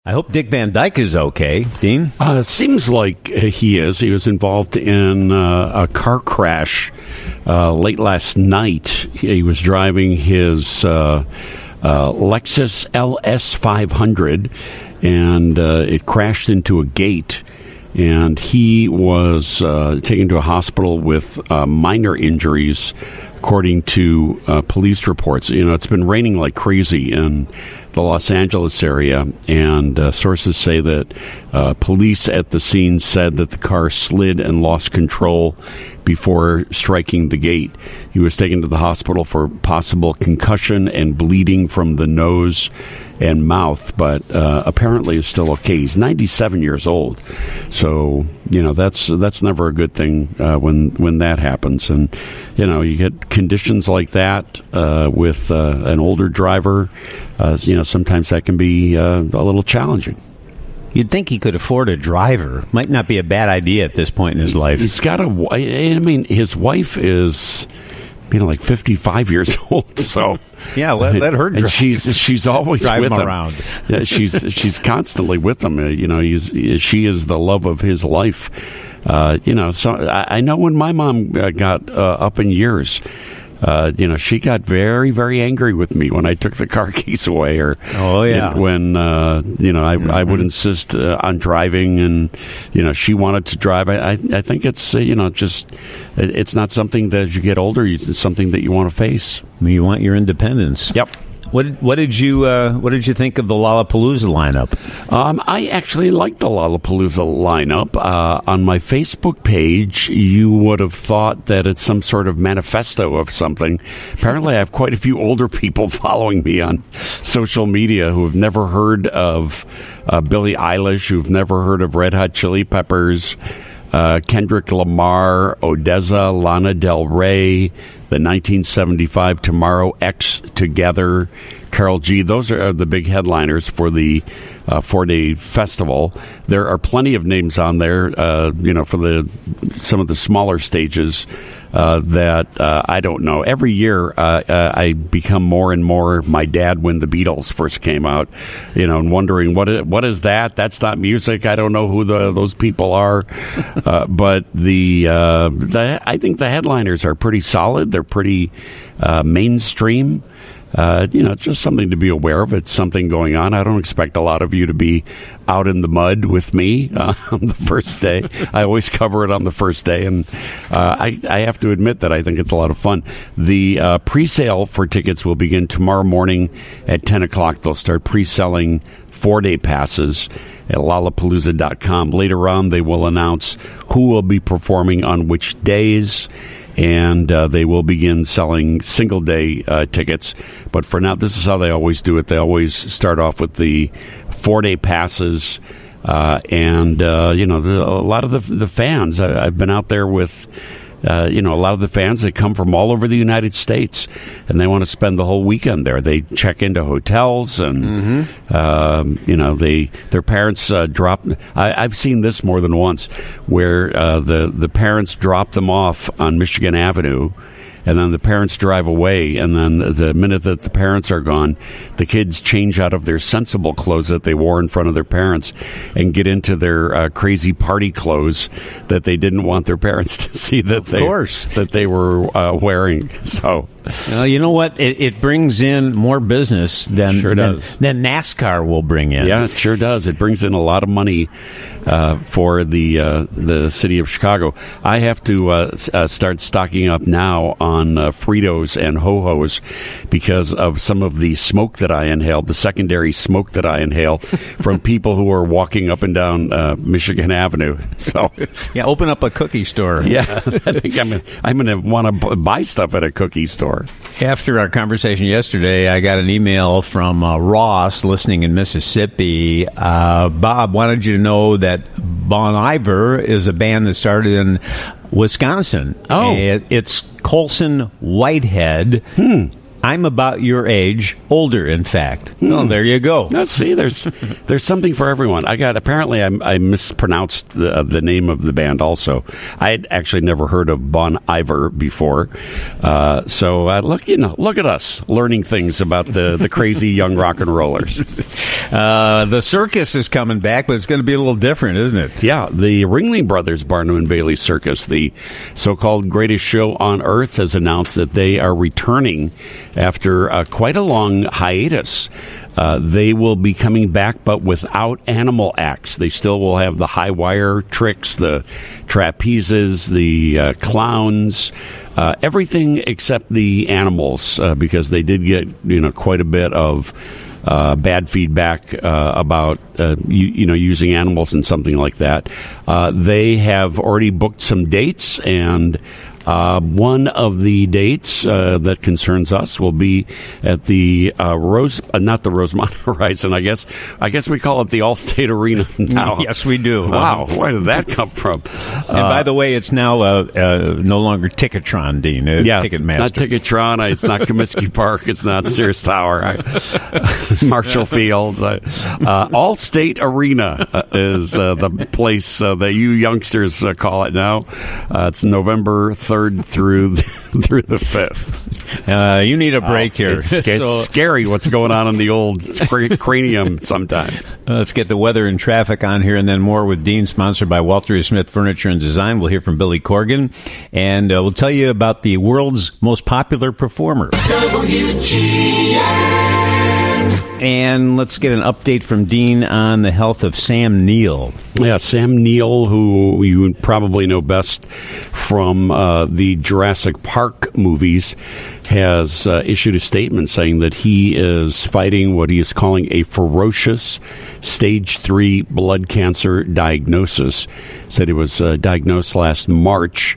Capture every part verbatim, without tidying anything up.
I hope Dick Van Dyke is okay, Dean. Uh, it seems like he is. He was involved in uh, a car crash uh, late last night. He was driving his uh, uh, Lexus L S five hundred, and uh, it crashed into a gate. And he was uh, taken to a hospital with uh, minor injuries, according to uh, police reports. You know, it's been raining like crazy in the Los Angeles area, and uh, sources say that uh, police at the scene said that the car slid and lost control before striking the gate. He was taken to the hospital for possible concussion and bleeding from the nose and mouth, but uh, apparently is still okay. He's ninety-seven years old, so you know that's that's never a good thing uh, when when that happens. And you know you get conditions like that uh, with uh, an older driver. Uh, you know sometimes that can be uh, a little challenging. You'd think he could afford a driver. Might not be a bad idea at this point in his life. He's got a. I mean, his wife is, you know, like fifty-five years old. So yeah, let, let her drive. And she's she's always drive with him him around. Yeah, she's she's constantly with him. Uh, you know, he's she is the love of his life. Uh, you know, so I, I know when my mom uh, got uh, up in years. Uh, you know, she got very, very angry with me when I took the car keys away, or oh yeah, when uh, you know I, mm-hmm. I would insist uh, on driving, and you know she wanted to drive. I, I, I think it's uh, you know just it's not something that as you get older, it's something that you want to face. You want your independence. Yep. What did, what did you uh, what did you think of the Lollapalooza lineup? Um, I actually liked the Lollapalooza lineup. Uh, on my Facebook page, you would have thought that it's some sort of manifesto of something. Apparently, I have quite a few older people following me on social media who have never heard of uh, Billie Eilish, who've never heard of Red Hot Chili Peppers, uh, Kendrick Lamar, Odessa, Lana Del Rey, the nineteen seventy-five Tomorrow X Together, Karol G. Those are the big headliners for the uh, four-day festival. There are plenty of names on there, uh, you know, for the some of the smaller stages uh, that uh, I don't know. Every year, uh, uh, I become more and more my dad when the Beatles first came out, you know, and wondering what is, what is that? That's not music. I don't know who the, those people are. uh, but the, uh, the I think the headliners are pretty solid. They're pretty uh, mainstream. Uh, you know, it's just something to be aware of. It's something going on. I don't expect a lot of you to be out in the mud with me uh, on the first day. I always cover it on the first day, and uh, I, I have to admit that I think it's a lot of fun. The uh, pre-sale for tickets will begin tomorrow morning at ten o'clock. They'll start pre-selling four-day passes at lollapalooza dot com. Later on, they will announce who will be performing on which days, and uh, they will begin selling single-day uh, tickets. But for now, this is how they always do it. They always start off with the four-day passes, uh, and, uh, you know, the, a lot of the, the fans. I, I've been out there with, uh, you know, a lot of the fans that come from all over the United States, and they want to spend the whole weekend there. They check into hotels, and, mm-hmm. um, you know, they their parents uh, drop. I, I've seen this more than once, where uh, the, the parents drop them off on Michigan Avenue, and then the parents drive away, and then the minute that the parents are gone, the kids change out of their sensible clothes that they wore in front of their parents and get into their uh, crazy party clothes that they didn't want their parents to see that of they course. that they were uh, wearing. So, well, you know what? It, it brings in more business than, sure than does. than NASCAR will bring in. Yeah, it sure does. It brings in a lot of money uh, for the uh, the city of Chicago. I have to uh, uh, start stocking up now on uh, Fritos and Ho-Hos because of some of the smoke that I inhaled, the secondary smoke that I inhale from people who are walking up and down uh, Michigan Avenue. So, yeah, open up a cookie store. Yeah, I think I'm gonna, I'm going to want to b- buy stuff at a cookie store. After our conversation yesterday, I got an email from uh, Ross, listening in Mississippi. Uh, Bob wanted you to know that Bon Iver is a band that started in Wisconsin. Oh. It, it's Colson Whitehead. Hmm. I'm about your age, older, in fact. Hmm. Well, there you go. Now, see, there's there's something for everyone. I got apparently I, I mispronounced the, uh, the name of the band. Also, I had actually never heard of Bon Iver before. Uh, so uh, look, you know, look at us learning things about the the crazy young rock and rollers. Uh, the circus is coming back, but it's going to be a little different, isn't it? Yeah, the Ringling Brothers Barnum and Bailey Circus, the so-called greatest show on earth, has announced that they are returning after uh, quite a long hiatus. Uh, they will be coming back, but without animal acts. They still will have the high wire tricks, the trapezes, the uh, clowns, uh, everything except the animals, uh, because they did get, you know, quite a bit of Uh, bad feedback uh, about uh, you, you know using animals and something like that. Uh, they have already booked some dates, and uh, one of the dates uh, that concerns us will be at the uh, Rose, uh, not the Rosemont Horizon. I guess I guess we call it the Allstate Arena now. Yes, we do. Wow, where did that come from? And uh, by the way, it's now uh, uh, no longer Ticketron, Dean. It's yeah, Ticketmaster. It's not Ticketron. It's not Comiskey Park. It's not Sears Tower. I, Marshall Fields. Uh, uh, Allstate Arena uh, is uh, the place uh, that you youngsters uh, call it now. Uh, it's November third through the, through the fifth. Uh, you need a break oh, here. It's, it's so, scary what's going on in the old cr- cranium sometimes. Uh, let's get the weather and traffic on here, and then more with Dean, sponsored by Walter E. Smith Furniture and Design. We'll hear from Billy Corgan, and uh, we'll tell you about the world's most popular performer. W G N. And let's get an update from Dean on the health of Sam Neill. Yeah, Sam Neill, who you probably know best from uh, the Jurassic Park movies, has uh, issued a statement saying that he is fighting what he is calling a ferocious stage three blood cancer diagnosis. Said he was uh, diagnosed last March.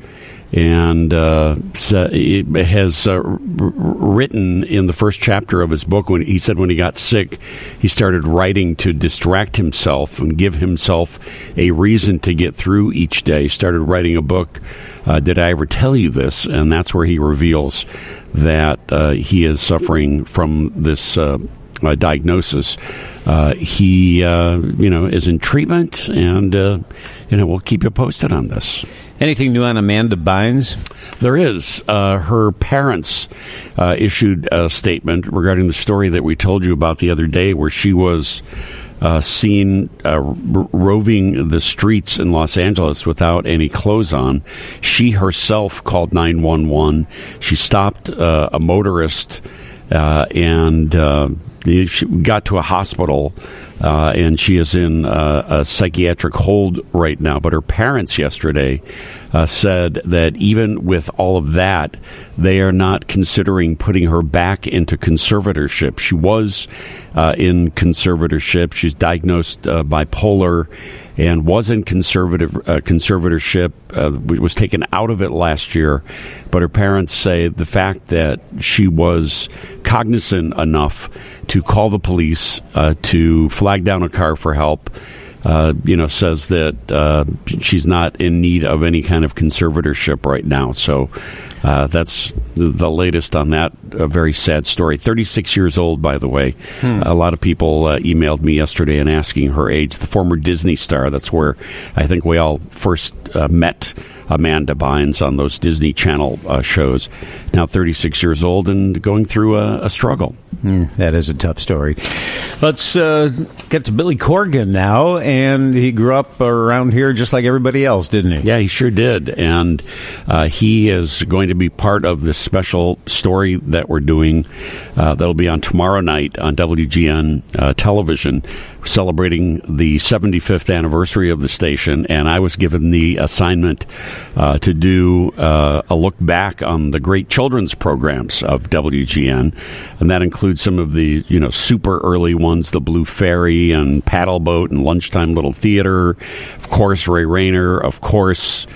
And uh, it has uh, written in the first chapter of his book, when he said when he got sick, he started writing to distract himself and give himself a reason to get through each day. He started writing a book, uh, Did I Ever Tell You This? And that's where he reveals that uh, he is suffering from this uh, uh, diagnosis. Uh, he, uh, you know, is in treatment, and, uh, you know, we'll keep you posted on this. Anything new on Amanda Bynes? There is. Uh, her parents uh, issued a statement regarding the story that we told you about the other day, where she was uh, seen uh, ro- roving the streets in Los Angeles without any clothes on. She herself called nine one one. She stopped uh, a motorist uh, and uh, she got to a hospital. Uh, and she is in uh, a psychiatric hold right now. But her parents yesterday uh, said that even with all of that, they are not considering putting her back into conservatorship. She was uh, in conservatorship. She's diagnosed uh, bipolar and was in conservative uh, conservatorship, uh, was taken out of it last year. But her parents say the fact that she was cognizant enough to call the police, uh, to flag down a car for help, uh, you know, says that uh, she's not in need of any kind of conservatorship right now. So uh, that's the latest on that uh, very sad story. thirty-six years old, by the way. Hmm. A lot of people uh, emailed me yesterday and asking her age. The former Disney star, that's where I think we all first uh, met Amanda Bynes on those Disney Channel uh, shows. Now thirty-six years old and going through a, a struggle. Mm, that is a tough story. Let's uh, get to Billy Corgan now. And he grew up around here just like everybody else, didn't he? Yeah, he sure did. And uh, he is going to be part of this special story that we're doing uh, that'll be on tomorrow night on W G N uh, television, celebrating the seventy-fifth anniversary of the station. And I was given the assignment uh, to do uh, a look back on the great children's programs of W G N. And that includes some of the, you know, super early ones, the Blue Fairy and Paddle Boat and Lunchtime Little Theater. Of course, Ray Rayner. Of course,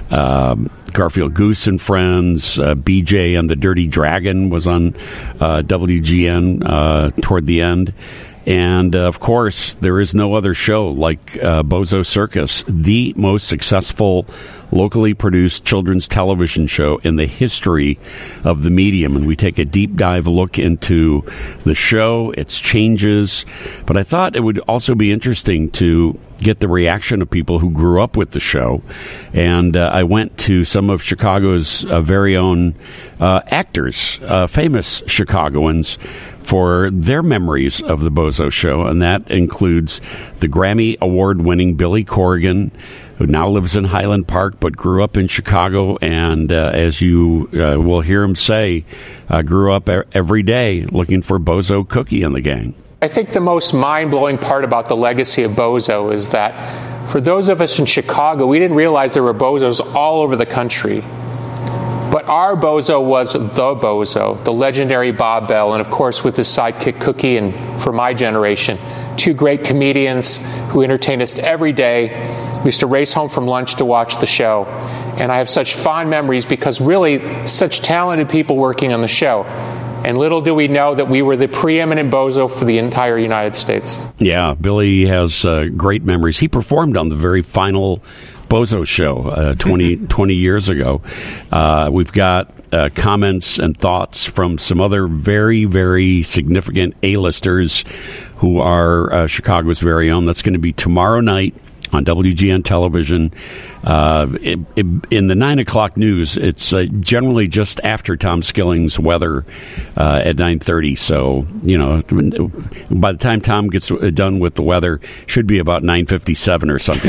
um, Garfield Goose and Friends. Uh, B J and the Dirty Dragon was on uh, W G N uh, toward the end. And, uh, of course, there is no other show like uh, Bozo Circus, the most successful locally produced children's television show in the history of the medium. And we take a deep dive look into the show, its changes. But I thought it would also be interesting to get the reaction of people who grew up with the show. And uh, I went to some of Chicago's uh, very own uh, actors, uh, famous Chicagoans, for their memories of the Bozo Show. And that includes the Grammy Award-winning Billy Corgan, who now lives in Highland Park but grew up in Chicago. And uh, as you uh, will hear him say, uh, grew up every day looking for Bozo Cookie and the gang. I think the most mind-blowing part about the legacy of Bozo is that for those of us in Chicago, we didn't realize there were Bozos all over the country. But our Bozo was the Bozo, the legendary Bob Bell, and of course with his sidekick Cookie, and for my generation, two great comedians who entertained us every day. We used to race home from lunch to watch the show. And I have such fond memories because really such talented people working on the show. And little do we know that we were the preeminent Bozo for the entire United States. Yeah, Billy has uh, great memories. He performed on the very final Bozo show uh, twenty, twenty years ago. Uh, we've got uh, comments and thoughts from some other very, very significant A-listers who are uh, Chicago's very own. That's going to be tomorrow night on W G N television. Uh, it, it, in the nine o'clock news, it's uh, generally just after Tom Skilling's weather uh, at nine thirty. So, you know, by the time Tom gets done with the weather, should be about nine fifty-seven or something.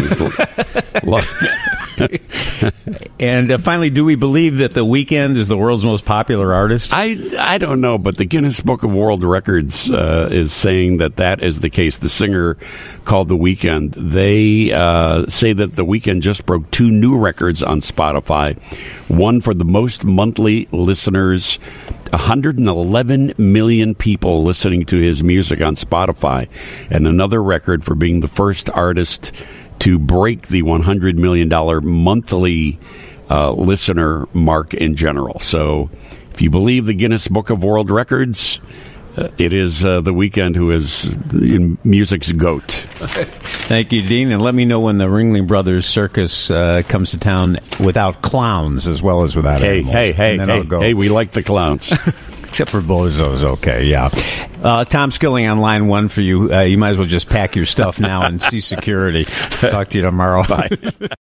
And uh, finally, do we believe that The Weeknd is the world's most popular artist? I, I don't know, but the Guinness Book of World Records uh, is saying that that is the case. The singer called The Weeknd, they uh, say that The Weeknd just broke two new records on Spotify. One for the most monthly listeners, one hundred eleven million people listening to his music on Spotify, and another record for being the first artist to break the one hundred million dollars monthly uh, listener mark in general. So if you believe the Guinness Book of World Records, uh, it is uh, The Weeknd who is the music's GOAT. Thank you, Dean. And let me know when the Ringling Brothers Circus uh, comes to town without clowns as well as without hey, animals. Hey, hey, hey, hey, go. hey, we like the clowns. Except for Bozos, okay, yeah. Uh, Tom Skilling on line one for you. Uh, you might as well just pack your stuff now and see security. Talk to you tomorrow. Bye.